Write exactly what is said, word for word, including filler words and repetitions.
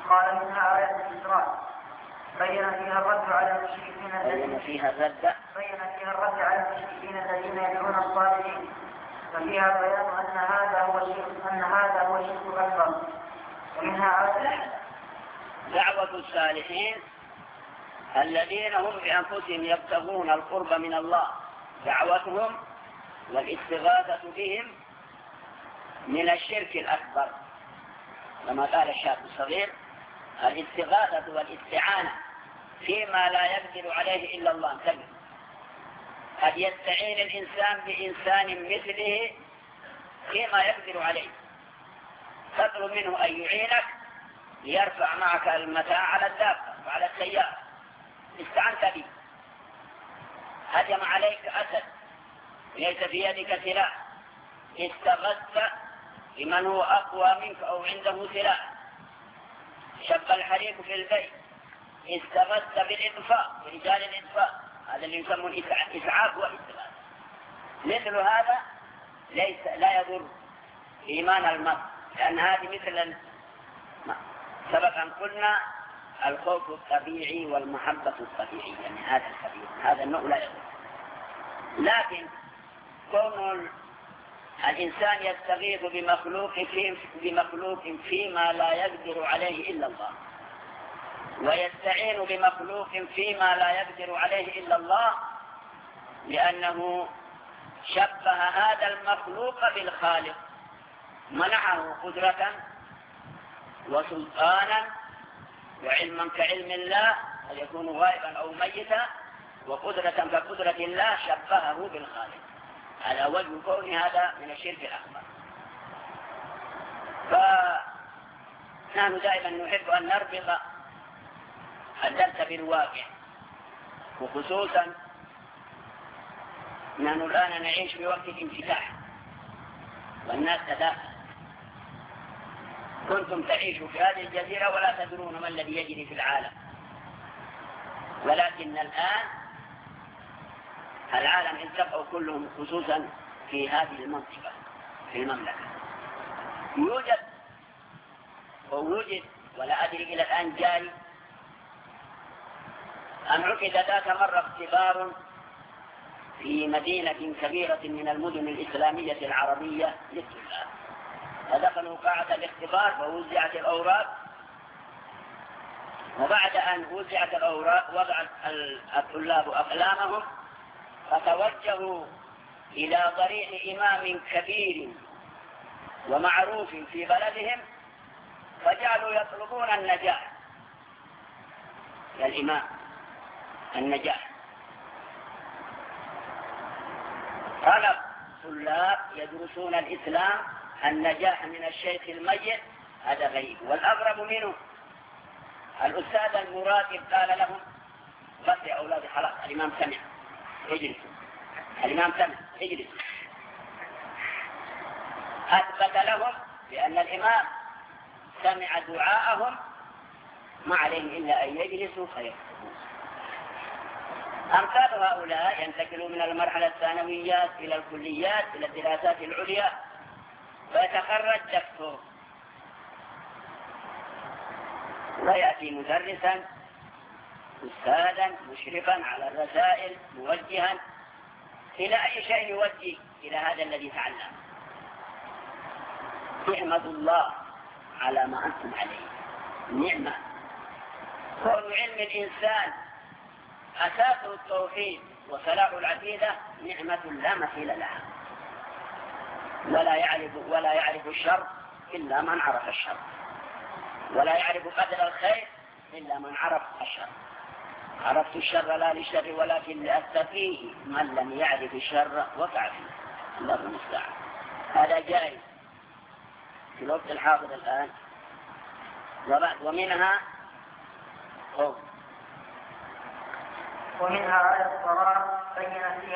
قال منها آية الإسراء بين فيها الرد على المشركين الذين فيها الرد بين فيها الرد على المشركين الذين يدعون الصالحين، ففيها بيان أن هذا هو الشرك أن هذا هو الشرك الأكبر. ومنها آية دعوة الصالحين الذين هم بأنفسهم يبتغون القرب من الله، دعوتهم والاستغاثة بهم من الشرك الأكبر، كما قال الشاب الصغير: الاستغاثة والاستعانة فيما لا يقدر عليه إلا الله. انتبه، قد يستعين الإنسان بإنسان مثله فيما يقدر عليه، تطلب منه أن يعينك ليرفع معك المتاع على الدابة وعلى السيارة، استعنت به، هجم عليك أسد ليس في يدك سلاح، استغثت بمن هو أقوى منك أو عنده سلاح، شق الحريق في البيت، استغثت بالإطفاء برجال الإطفاء، هذا اللي يسمون إسعاف واستغاثة. مثل هذا ليس لا يضر إيمان المرء، لأن هذه مثل سبق أن قلنا الخوف الطبيعي والمحبة الطبيعية، يعني هذا الطبيعي، هذا النوع لا يضر. لكن كون الإنسان يستغيث بمخلوق في بمخلوق فيما لا يقدر عليه إلا الله، ويستعين بمخلوق فيما لا يقدر عليه إلا الله، لأنه شبه هذا المخلوق بالخالق، منعه قدرة وسلطانا وعلما كعلم الله، قد يكون غائبا أو ميتا، وقدرة كقدرة الله، شبهه بالخالق، على وجه كون هذا من الشرك الأكبر. فنحن دائما نحب أن نربط الدرس بالواقع، وخصوصا نحن الآن نعيش في وقت الانفتاح والناس تداخل. كنتم تعيشوا في هذه الجزيرة ولا تدرون ما الذي يجري في العالم، ولكن الآن العالم انتقوا كلهم، خصوصا في هذه المنطقة في المملكة. يوجد ووجد ولا أدري إلى الآن جاري أن عقد ذات مرة اختبار في مدينة كبيرة من المدن الإسلامية العربية للطلاب، فدخلوا قاعة الاختبار ووزعت الأوراق، وبعد أن وزعت الأوراق وضع الطلاب أقلامهم فتوجهوا إلى ضريح إمام كبير ومعروف في بلدهم، فجعلوا يطلبون النجاح للإمام، النجاح. طلب طلاب يدرسون الإسلام النجاح من الشيخ الميت، هذا غريب. والأغرب منه الأستاذ المراقب قال لهم: بس يا أولادي خلاص، الإمام سمع، اجلسوا. الإمام سمع، اجلسوا. أثبت لهم بأن الإمام سمع دعاءهم، ما عليهم إلا أن يجلسوا فيكتبون. أمثال هؤلاء ينتقلوا من المرحلة الثانويات إلى الكليات إلى الدراسات العليا، فيتخرج دكتور ويأتي مدرسا أستاذا مشرفا على الرسائل، موجها إلى أي شيء يوجه إلى هذا الذي تعلم. نعمة الله على ما أنتم عليه، نعمة. كون علم الإنسان أساس التوحيد وصلاح العقيدة نعمة لا مثيل لها، ولا يعرف ولا يعرف الشر إلا من عرف الشر، ولا يعرف قدر الخير إلا من عرف الشر. عرفت الشر لا للشر ولكن لأتقيه، من لم يعرف الشر وقع فيه. الله المستعان. هذا جائز في الوقت الحاضر الآن. ومنها ومنها آية الصلاة بين فيها